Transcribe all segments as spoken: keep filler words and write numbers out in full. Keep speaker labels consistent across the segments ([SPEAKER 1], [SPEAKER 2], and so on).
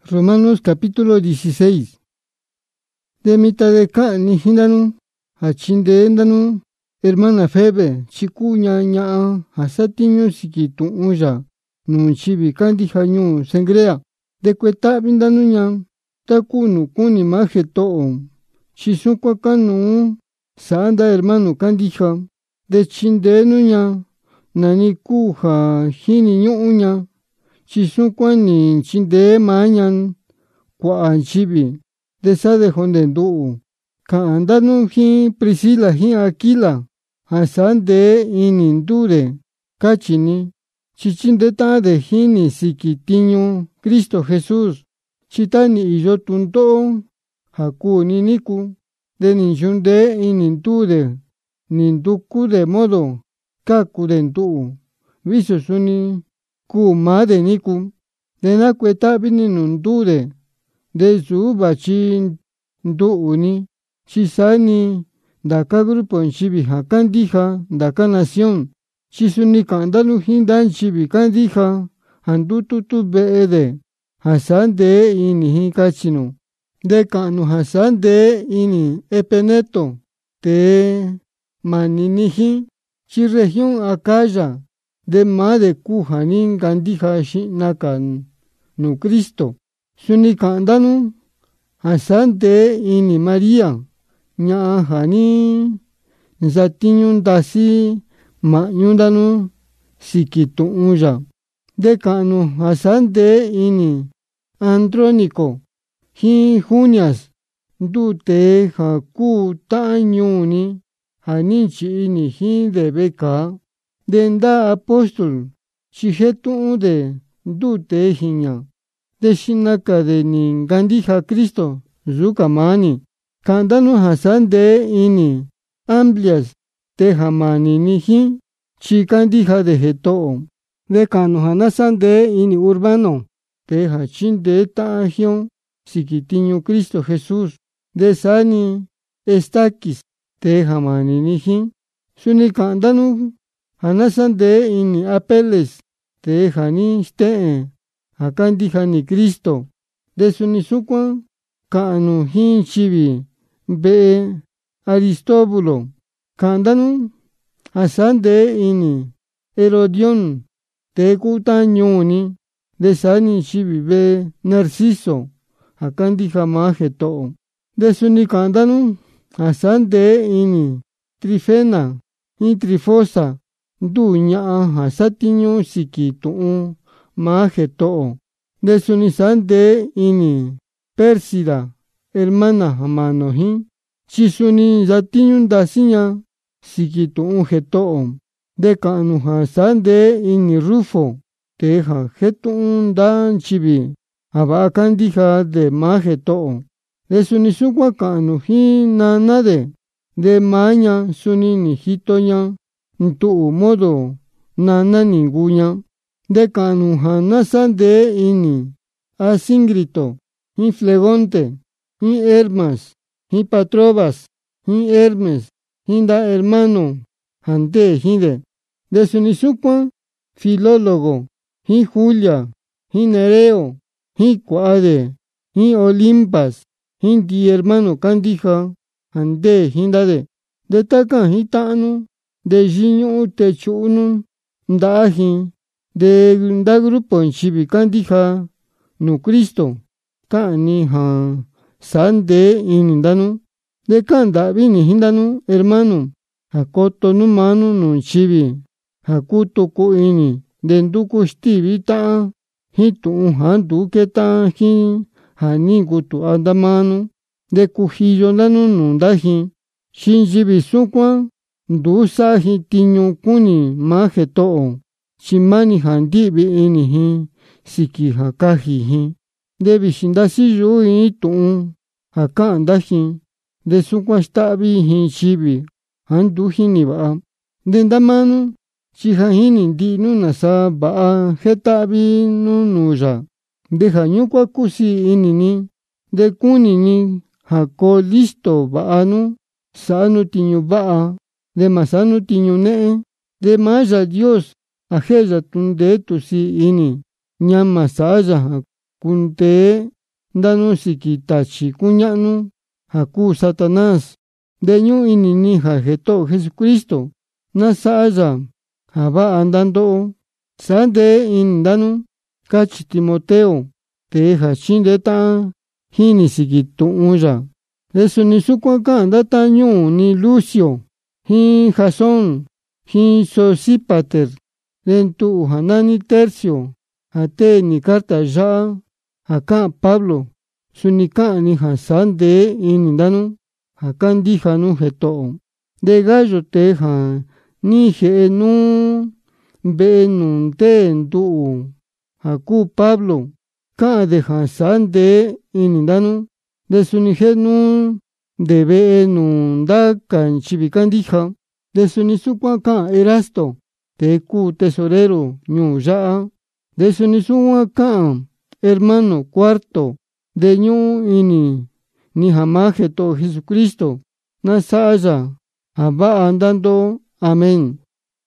[SPEAKER 1] Romanos capítulo dieciséis. De mitad de cani hindanu, hachinde endanu, hermana Febe, chikuña ña, hasatiño sikitu uya, nun chibi kandi hañu sengrea, de cueta bindanu ña, takunu kuni maje to'o, chisukwa kanu, sanda hermano kandija, de chindenu ña, nani kuja hini ñuña, chisukwa ni chinde mañan, kwa chibi, de sade honde ndu, ka andanu hi Priscila hi Aquila, hasande ini ndure, kachini, chichinde ta de hini sikitiño, Cristo Jesús, chitani iyo tundo, haku niniku, de ninjunde ini ndure, ninduku de modo, kaku de ndu, viso suni, ku made niku, de na cueta bini nundure, de su bachi ndu uni, chisani, daka grupo en chibi hakandija, daka nación, chisuni kandalu hindan chibi kandija, handututu beede, hasande ini hikachino, de kanu hasande ini epeneto, te maninihi, chi región akaya, de made kuhanin kandija shinakan, nu Cristo, suni kandanu, hasande ini María, ña hani, zatiñun dasi, ma'ñundanu, sikitu uya, de kanu hasande ini, Andrónico, hi Junias, dute haku ta'ñuni, haninchi ini hi de beka, denda apóstol, chijetu de dute hiña, de shinaka de ningandija Cristo, zukamani, kandanu hasande ini, amplias, te jamani nihi, chikandija de jeto, de kanu hanasande ini urbano, te hachinde tajion, sikitiño Cristo Jesús, de sani, estaquis, te jamani nihi, suni kandanu, hanasande ini apeles, te jani stee, hakandija ni Cristo, de sunisukwan, kanu hin chibi, be Aristóbulo, kandanu, asande ini, Herodión, te kutañoni, de sani chibi be Narciso, hakandija maje to, de suni kandanu, asande ini, Trifena, y Trifosa, du ña hasatiño sikitu maje to, de sunisande ini, Pérsida, hermana hamanohi, chisuni zatiñun dasiña, sikitu jeto, de kanu hasande ini Rufo, teja jetu dan chibi, abakandija de maje to, de sunisukwa kanu hi nanade, de maña suni ni hitoña, ntu modo nana ninguña, de kanu hanasande ini, Asíngrito, hi Flegonte, hi Hermas, hi Patrobas, hi Hermes, hinda hermano, hande hinde, de sunisukwa, Filólogo, hi Julia, hi Nereo, hi Cuade, hi Olimpas, hindi hermano kandija, hande hindade, de taka hi tanu, de jiñu techunu, ndahi, de nda grupo en chibi kandija, nu Cristo, kani ha, sande inindanu, de kanda vini hindanu, hermano, hakoto nu manu nun chibi, hakuto ku ini, de nduku stivi ta, hitu handu keta hi, hanigutu andamanu, de kujillo nanu nundahi, shinjibi sukwa, ndusa hi tiño kuni maje to'o, chimani handibi ini hi, siki hakaji hi, de vishindasi yu itu, haka andahi, de sukwa stabi hi chibi, handu hini ba, de ndamanu, chihahini di nunasa ba hetabi nunuja, de hanyukwa kusi ini ni, de kuni ni, hako listo baanu, sanu tiño baa, de masanu tiño nee, de maya Dios, ajeya tunde tu si ini, ñama saya kunte ndanu siki tachi kuña'nu ja kuu Satanás. Ndeñu ini ni ja Jito'o Jesucristo na sa'a ya ja va'a ndando'o. Saa ndee ini ndanu, kachi Timoteo, tee ja chindee ta'an jini siki tu'un ya. Te suni sukuan ka'an ndatañu'u ni Lucio jin Jasón jin Sosípater rentu'u ja nani Tercio ja tee ni carta ya'a ja ka'an Pablo. Suni ka'an ni ja saa ndee ini ndanu ja kandija nu Jito'o. De Gayo tee ja ni je'e nuu ve'e nuu ntee ndu'u ja kuu Pablo, ka'an de ja saa ndee ini ndanu. De suni je'e nuu nde ve'e nuu ndaka nchivi kandija. De suni sukuan ka'an Erasto tee kuu tesorero ñuu ya'a. De suni sukuan ka'an hermano Cuarto. De ñu'u ini ni ja maa Jito'o Jesucristo na sa'a ya ja va'a ndando'o. Amén.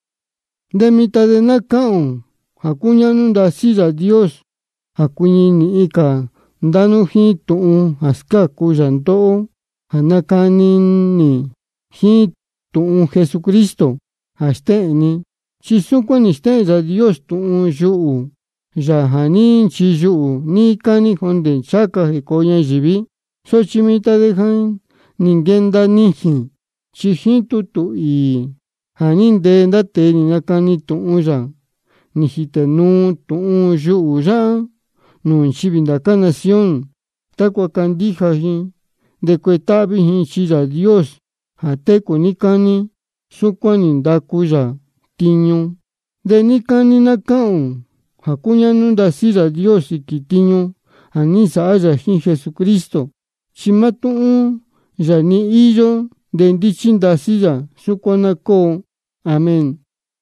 [SPEAKER 1] De mita de na ka'an ja kuña'nu ndasi Yaa Dios ja kuiñi ni'i ka ndanu jin tu'un ja skaku ya ndo'o ja nakani ni jin tu'un Jesucristo ja ste'en ni. Chi sukuan ni ste'en Yaa Dios tu'un yu'u ya ja ni nchiyu'u ni kani jonde nchaka jiko'o ñayivi. Sochi mita de ja ni nkenda nijin chi jin tutu ii ja ni ndee nda tee ni nakani tu'un ya ni jitenuu tu'un yu'u ya'a nuu nchivi ndaka nación takua kandija jin nde kueta'vi jin chi Yaa Dios ja teku nikani. Sukuan ni ndaku ya tiñu. De nikani na ka'an ja kuña'nu ndasi Yaa Dios siki tiñu ja ni sa'a ya jin Jesucristo. Chi ma tu'un ya ni iyo nde ndichi ndasi ya. Sukuan na koo. Amén.